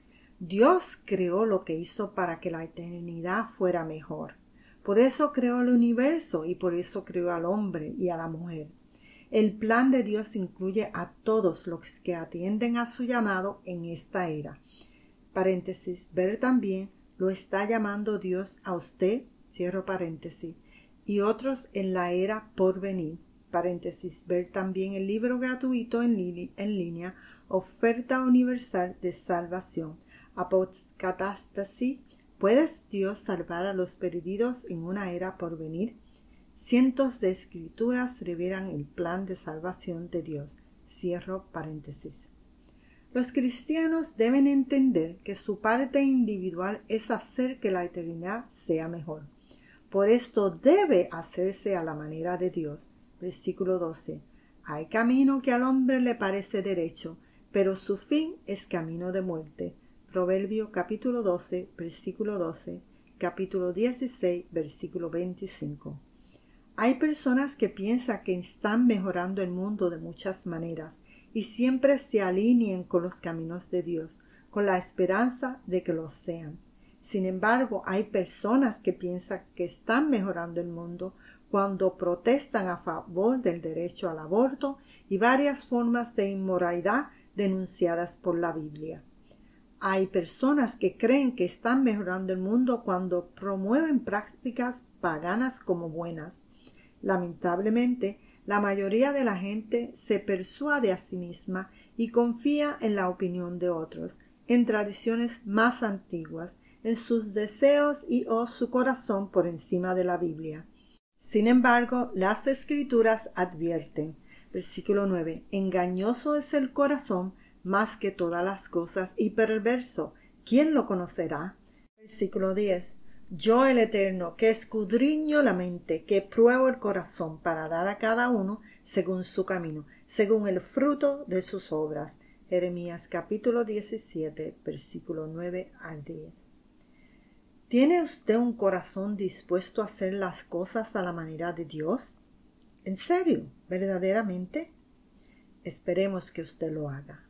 Dios creó lo que hizo para que la eternidad fuera mejor. Por eso creó el universo y por eso creó al hombre y a la mujer. El plan de Dios incluye a todos los que atienden a su llamado en esta era. Paréntesis, ver también, lo está llamando Dios a usted, cierro paréntesis, y otros en la era por venir. Paréntesis, ver también el libro gratuito en línea, Oferta Universal de Salvación, Apocatastasis, ¿puedes Dios salvar a los perdidos en una era por venir? Cientos de escrituras revelan el plan de salvación de Dios. Cierro paréntesis. Los cristianos deben entender que su parte individual es hacer que la eternidad sea mejor. Por esto debe hacerse a la manera de Dios. Versículo 12. Hay camino que al hombre le parece derecho, pero su fin es camino de muerte. Proverbio capítulo 12, versículo 12, capítulo 16, versículo 25. Hay personas que piensan que están mejorando el mundo de muchas maneras y siempre se alinean con los caminos de Dios, con la esperanza de que lo sean. Sin embargo, hay personas que piensan que están mejorando el mundo cuando protestan a favor del derecho al aborto y varias formas de inmoralidad denunciadas por la Biblia. Hay personas que creen que están mejorando el mundo cuando promueven prácticas paganas como buenas. Lamentablemente, la mayoría de la gente se persuade a sí misma y confía en la opinión de otros, en tradiciones más antiguas, en sus deseos y o su corazón por encima de la Biblia. Sin embargo, las Escrituras advierten, versículo 9, engañoso es el corazón más que todas las cosas y perverso, ¿quién lo conocerá? Versículo 10, yo el Eterno, que escudriño la mente, que pruebo el corazón para dar a cada uno según su camino, según el fruto de sus obras. Jeremías capítulo 17, versículo 9 al 10. ¿Tiene usted un corazón dispuesto a hacer las cosas a la manera de Dios? ¿En serio? ¿Verdaderamente? Esperemos que usted lo haga.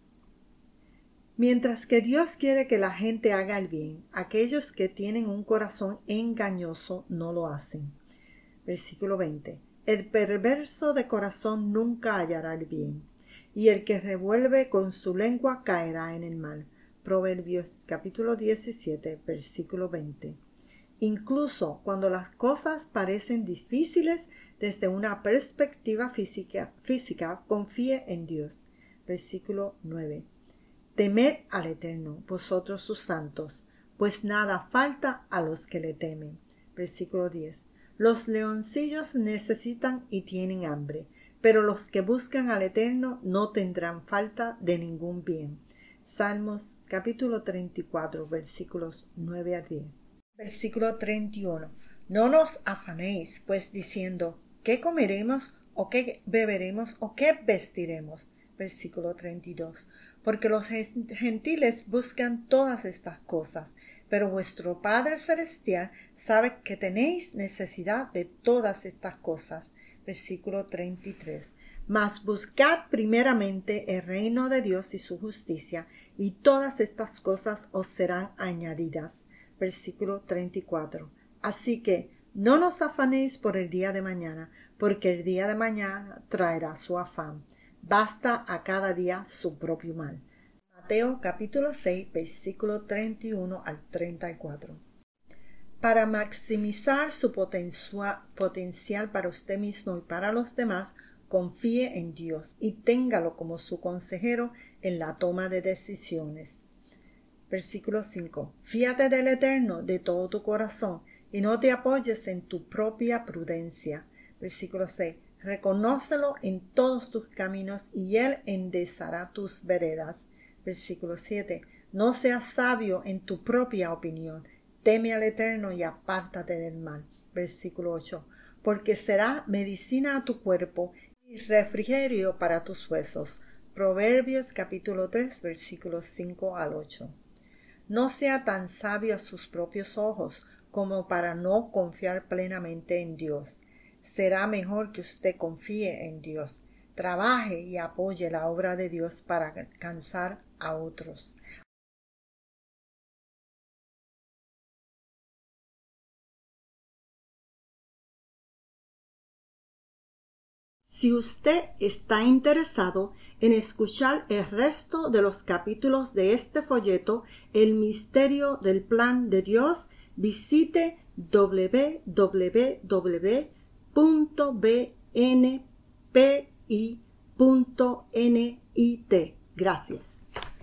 Mientras que Dios quiere que la gente haga el bien, aquellos que tienen un corazón engañoso no lo hacen. Versículo 20. El perverso de corazón nunca hallará el bien, y el que revuelve con su lengua caerá en el mal. Proverbios capítulo 17, versículo 20. Incluso cuando las cosas parecen difíciles desde una perspectiva física, confíe en Dios. Versículo 9. Temed al Eterno, vosotros sus santos, pues nada falta a los que le temen. Versículo 10. Los leoncillos necesitan y tienen hambre, pero los que buscan al Eterno no tendrán falta de ningún bien. Salmos capítulo 34, versículos 9 a 10. Versículo 31. No nos afanéis, pues diciendo, ¿qué comeremos, o qué beberemos, o qué vestiremos? Versículo 32. Porque los gentiles buscan todas estas cosas, pero vuestro Padre Celestial sabe que tenéis necesidad de todas estas cosas. Versículo 33. Mas buscad primeramente el reino de Dios y su justicia, y todas estas cosas os serán añadidas. Versículo 34. Así que no nos afanéis por el día de mañana, porque el día de mañana traerá su afán. Basta a cada día su propio mal. Mateo capítulo 6, versículo 31 al 34. Para maximizar su potencial para usted mismo y para los demás, confíe en Dios y téngalo como su consejero en la toma de decisiones. Versículo 5. Fíate del Eterno de todo tu corazón y no te apoyes en tu propia prudencia. Versículo 6. Reconócelo en todos tus caminos y Él enderezará tus veredas. Versículo 7. No seas sabio en tu propia opinión. Teme al Eterno y apártate del mal. Versículo 8. Porque será medicina a tu cuerpo y refrigerio para tus huesos. Proverbios capítulo 3, versículos 5 al 8. No sea tan sabio a sus propios ojos como para no confiar plenamente en Dios. Será mejor que usted confíe en Dios, trabaje y apoye la obra de Dios para alcanzar a otros. Si usted está interesado en escuchar el resto de los capítulos de este folleto, El misterio del plan de Dios, visite www.bnpi.net. Gracias.